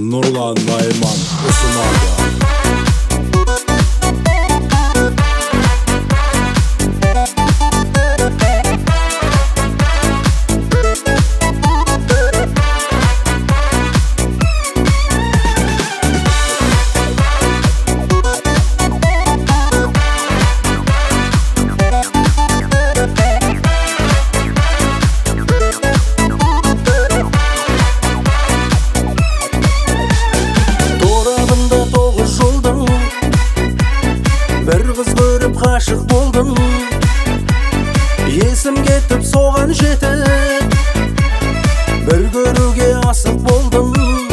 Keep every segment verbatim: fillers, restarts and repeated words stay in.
Нурлан Найман ұсынады. Бір қыз көріп ғашық болдым, есім кетіп соған жетіп, бір көруге асық болдым.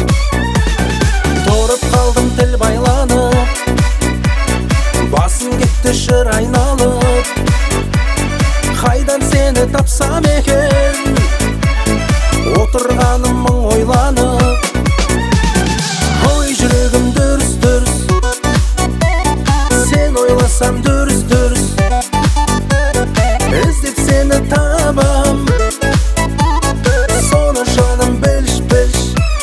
Тұрып қалдым тіл байланып, басым кетті шыр айналып. Қайдан сені тапсам екен, отырғаным мың ойланып. Ой, жүрегім дүрс-дүрс, ойласам дүрс-дүрс, іздеп сені табам, соны жаным білш-білш.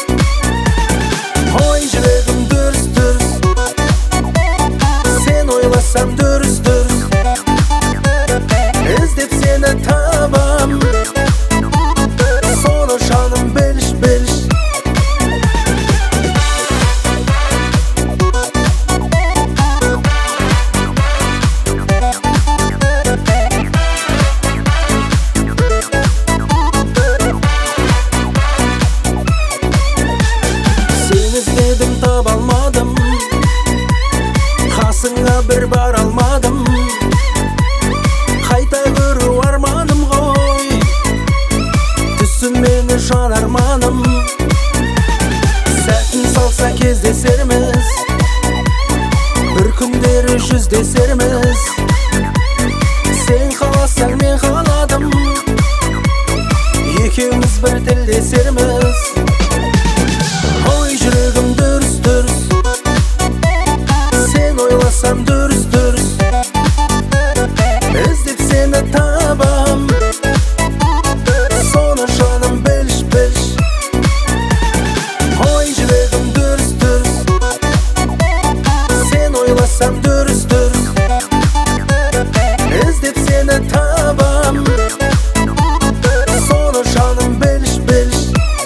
Ой, жүрегім дүрс-дүрс, сен ойласам дүрс-дүрс, іздеп сені табам, соны жаным білш-білш. Іздедім таба алмадым, қасыңа бір бар алмадым. Қайта көру арманым ғой, түсін мені жан арманым. Сәтін салса кездесерміз, бір күндері жүздесерміз. Сен қаласаң мен қаладым, екеуміз бір тілдесерміз. Ой, жүрегім дүрс-дүрс, сен ойласам дүрс-дүрс, іздеп сені табам, соны жаным білш-білш. Ой, жүрегім дүрс-дүрс, сен ойласам дүрс-дүрс, іздеп сені табам, соны жаным білш-білш.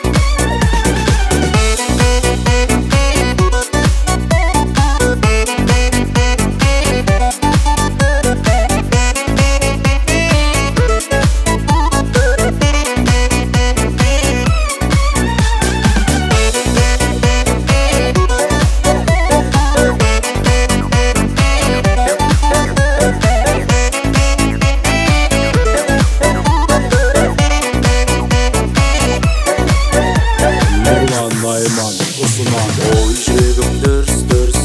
Найман ұсынады. Ой, жүрегім дүрс-дүрс,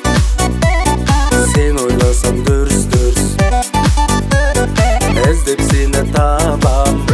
сен ойласам дүрс-дүрс, іздеп сені табам,